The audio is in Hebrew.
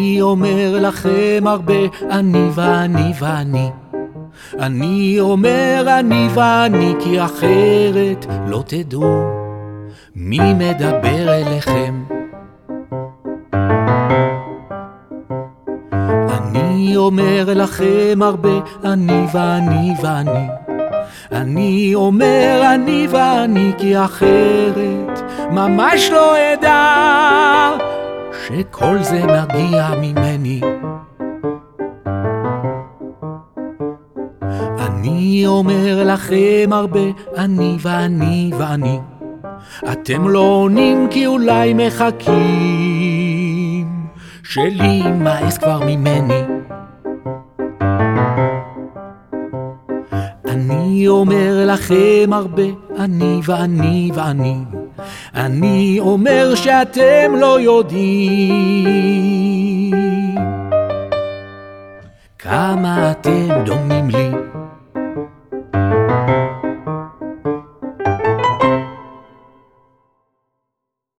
אני אומר לכם הרבה, אני ואני ואני. אני אומר אני ואני, כי אחרת לא תדעו מי מדבר אליכם. אני אומר לכם הרבה, אני ואני ואני. אני אומר אני ואני, כי אחרת ממש לא אדע שכל זה מגיע ממני. אני אומר לכם הרבה, אני ואני ואני. אתם לא עונים כי אולי מחכים שלי מאס כבר ממני. אני אומר לכם הרבה, אני ואני ואני. אני אומר שאתם לא יודעים כמה אתם דומים לי.